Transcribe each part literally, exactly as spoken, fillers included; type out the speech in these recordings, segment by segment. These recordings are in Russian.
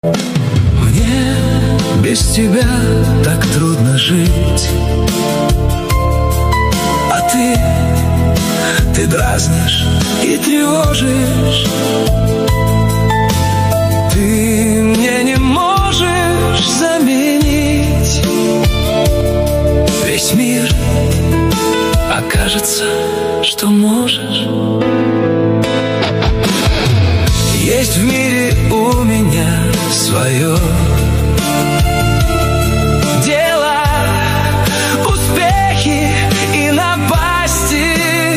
Мне без тебя так трудно жить, а ты, ты дразнишь и тревожишь. Ты мне не можешь заменить весь мир, а кажется, что можешь. Есть в мире у меня свое дело, успехи и напасти.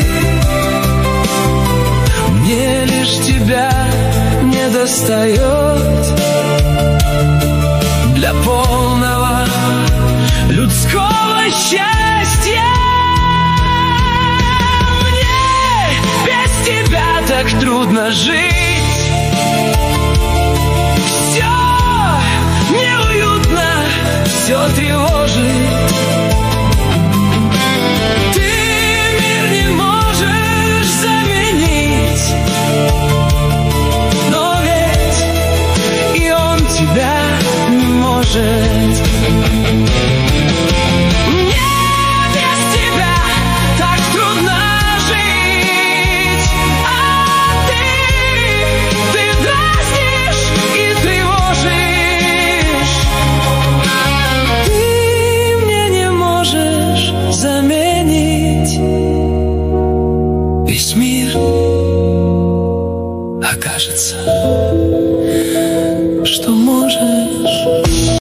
Мне лишь тебя не достает для полного людского счастья. Мне без тебя так трудно жить. Все неуютно, все тревожит. Ты мир не можешь заменить, но ведь и он тебя не может.